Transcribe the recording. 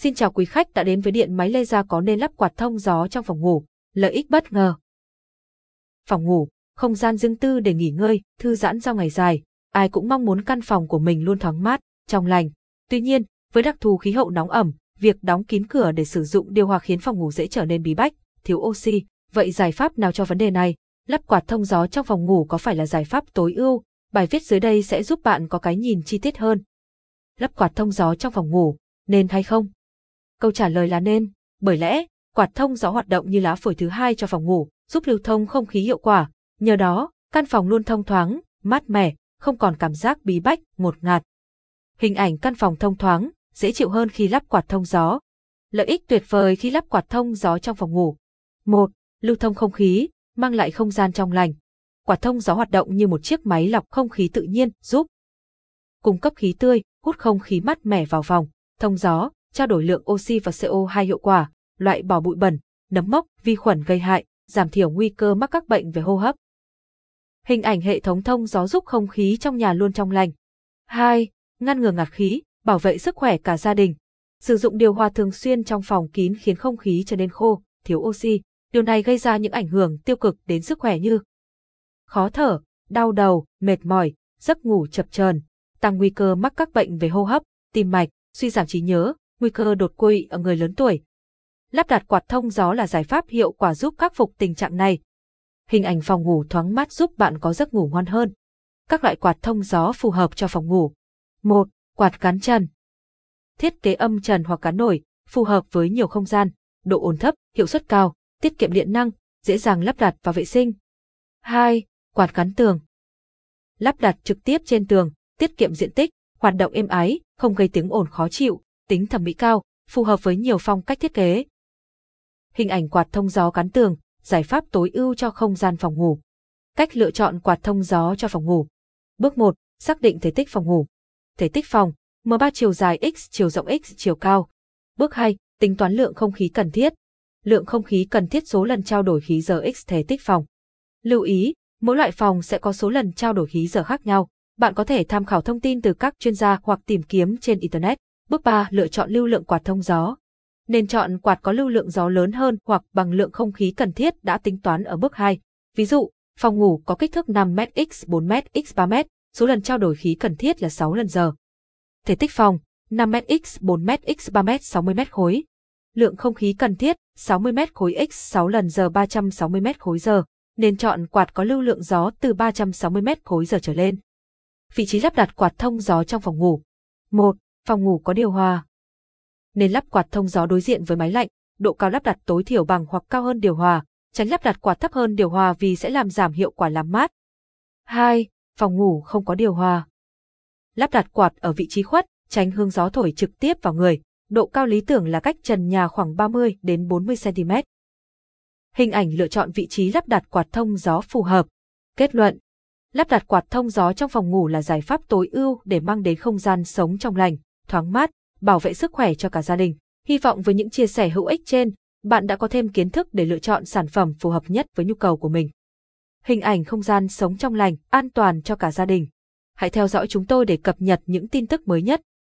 Xin chào quý khách đã đến với điện máy laser có nên lắp quạt thông gió trong phòng ngủ. Lợi ích bất ngờ. Phòng ngủ, không gian riêng tư để nghỉ ngơi, thư giãn sau ngày dài. Ai cũng mong muốn căn phòng của mình luôn thoáng mát, trong lành. Tuy nhiên, với đặc thù khí hậu nóng ẩm, việc đóng kín cửa để sử dụng điều hòa khiến phòng ngủ dễ trở nên bí bách, thiếu oxy. Vậy giải pháp nào cho vấn đề này? Lắp quạt thông gió trong phòng ngủ có phải là giải pháp tối ưu? Bài viết dưới đây sẽ giúp bạn có cái nhìn chi tiết hơn. Lắp quạt thông gió trong phòng ngủ, nên hay không? Câu trả lời là nên, bởi lẽ, quạt thông gió hoạt động như lá phổi thứ hai cho phòng ngủ, giúp lưu thông không khí hiệu quả. Nhờ đó, căn phòng luôn thông thoáng, mát mẻ, không còn cảm giác bí bách, ngột ngạt. Hình ảnh căn phòng thông thoáng, dễ chịu hơn khi lắp quạt thông gió. Lợi ích tuyệt vời khi lắp quạt thông gió trong phòng ngủ. 1. Lưu thông không khí, mang lại không gian trong lành. Quạt thông gió hoạt động như một chiếc máy lọc không khí tự nhiên, giúp cung cấp khí tươi, hút không khí mát mẻ vào phòng. Thông gió, trao đổi lượng oxy và CO2 hiệu quả, loại bỏ bụi bẩn, nấm mốc, vi khuẩn gây hại, giảm thiểu nguy cơ mắc các bệnh về hô hấp. Hình ảnh hệ thống thông gió giúp không khí trong nhà luôn trong lành. 2. Ngăn ngừa ngạt khí, bảo vệ sức khỏe cả gia đình. Sử dụng điều hòa thường xuyên trong phòng kín khiến không khí trở nên khô, thiếu oxy. Điều này gây ra những ảnh hưởng tiêu cực đến sức khỏe như khó thở, đau đầu, mệt mỏi, giấc ngủ chập chờn, tăng nguy cơ mắc các bệnh về hô hấp, tim mạch, suy giảm trí nhớ, nguy cơ đột quỵ ở người lớn tuổi. Lắp đặt quạt thông gió là giải pháp hiệu quả giúp khắc phục tình trạng này. Hình ảnh phòng ngủ thoáng mát giúp bạn có giấc ngủ ngon hơn. Các loại quạt thông gió phù hợp cho phòng ngủ. 1. Quạt gắn trần. Thiết kế âm trần hoặc gắn nổi, phù hợp với nhiều không gian, độ ổn thấp, hiệu suất cao, tiết kiệm điện năng, dễ dàng lắp đặt và vệ sinh. 2. Quạt gắn tường. Lắp đặt trực tiếp trên tường, tiết kiệm diện tích, hoạt động êm ái, không gây tiếng ồn khó chịu, tính thẩm mỹ cao, phù hợp với nhiều phong cách thiết kế. Hình ảnh quạt thông gió gắn tường, giải pháp tối ưu cho không gian phòng ngủ. Cách lựa chọn quạt thông gió cho phòng ngủ. Bước 1. Xác định thể tích phòng ngủ. Thể tích phòng, M3 chiều dài x, chiều rộng x, chiều cao. Bước 2. Tính toán lượng không khí cần thiết. Lượng không khí cần thiết số lần trao đổi khí giờ x thể tích phòng. Lưu ý, mỗi loại phòng sẽ có số lần trao đổi khí giờ khác nhau. Bạn có thể tham khảo thông tin từ các chuyên gia hoặc tìm kiếm trên Internet. Bước 3. Lựa chọn lưu lượng quạt thông gió. Nên chọn quạt có lưu lượng gió lớn hơn hoặc bằng lượng không khí cần thiết đã tính toán ở bước 2. Ví dụ, phòng ngủ có kích thước 5m x 4m x 3m, số lần trao đổi khí cần thiết là 6 lần giờ. Thể tích phòng, 5m x 4m x 3m 60m khối. Lượng không khí cần thiết, 60m khối x 6 lần giờ 360m khối giờ. Nên chọn quạt có lưu lượng gió từ 360m khối giờ trở lên. Vị trí lắp đặt quạt thông gió trong phòng ngủ. 1. Phòng ngủ có điều hòa. Nên lắp quạt thông gió đối diện với máy lạnh, độ cao lắp đặt tối thiểu bằng hoặc cao hơn điều hòa, tránh lắp đặt quạt thấp hơn điều hòa vì sẽ làm giảm hiệu quả làm mát. 2. Phòng ngủ không có điều hòa. Lắp đặt quạt ở vị trí khuất, tránh hương gió thổi trực tiếp vào người, độ cao lý tưởng là cách trần nhà khoảng 30 đến 40 cm. Hình ảnh lựa chọn vị trí lắp đặt quạt thông gió phù hợp. Kết luận: lắp đặt quạt thông gió trong phòng ngủ là giải pháp tối ưu để mang đến không gian sống trong lành, thoáng mát, bảo vệ sức khỏe cho cả gia đình. Hy vọng với những chia sẻ hữu ích trên, bạn đã có thêm kiến thức để lựa chọn sản phẩm phù hợp nhất với nhu cầu của mình. Hình ảnh không gian sống trong lành, an toàn cho cả gia đình. Hãy theo dõi chúng tôi để cập nhật những tin tức mới nhất.